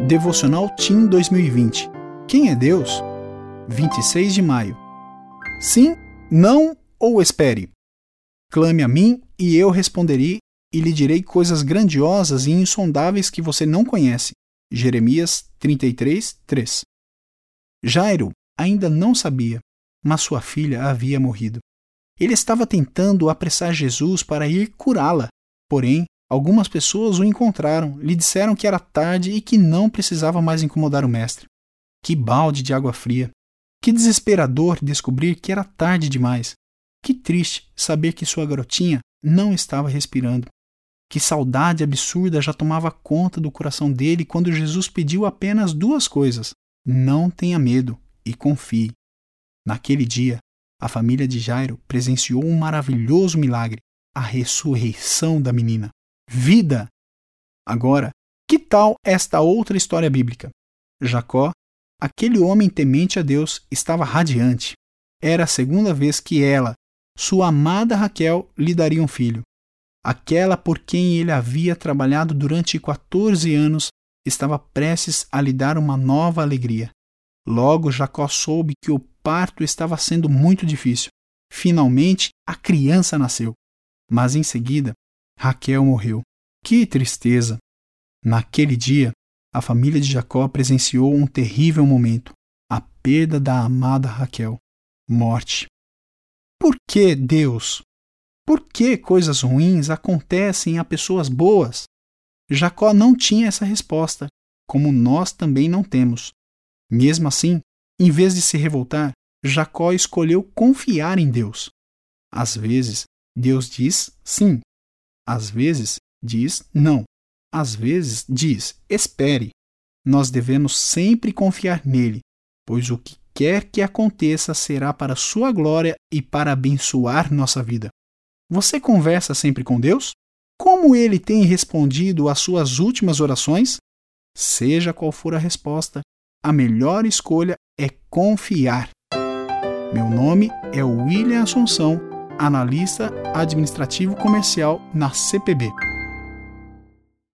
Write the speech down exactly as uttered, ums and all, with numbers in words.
Devocional Team dois mil e vinte. Quem é Deus? vinte e seis de maio. Sim, não ou espere? Clame a mim e eu responderei e lhe direi coisas grandiosas e insondáveis que você não conhece. Jeremias trinta e três, três. Jairo ainda não sabia, mas sua filha havia morrido. Ele estava tentando apressar Jesus para ir curá-la, porém, algumas pessoas o encontraram, lhe disseram que era tarde e que não precisava mais incomodar o mestre. Que balde de água fria! Que desesperador descobrir que era tarde demais! Que triste saber que sua garotinha não estava respirando. Que saudade absurda já tomava conta do coração dele quando Jesus pediu apenas duas coisas: não tenha medo e confie. Naquele dia, a família de Jairo presenciou um maravilhoso milagre, a ressurreição da menina. Vida! Agora, que tal esta outra história bíblica? Jacó, aquele homem temente a Deus, estava radiante. Era a segunda vez que ela, sua amada Raquel, lhe daria um filho. Aquela por quem ele havia trabalhado durante quatorze anos estava prestes a lhe dar uma nova alegria. Logo Jacó soube que o parto estava sendo muito difícil. Finalmente, a criança nasceu. Mas em seguida, Raquel morreu. Que tristeza! Naquele dia, a família de Jacó presenciou um terrível momento, a perda da amada Raquel. Morte. Por que Deus? Por que coisas ruins acontecem a pessoas boas? Jacó não tinha essa resposta, como nós também não temos. Mesmo assim, em vez de se revoltar, Jacó escolheu confiar em Deus. Às vezes, Deus diz sim. Às vezes, diz não. Às vezes, diz espere. Nós devemos sempre confiar nele, pois o que quer que aconteça será para sua glória e para abençoar nossa vida. Você conversa sempre com Deus? Como ele tem respondido às suas últimas orações? Seja qual for a resposta, a melhor escolha é confiar. Meu nome é William Assunção, analista administrativo comercial na C P B.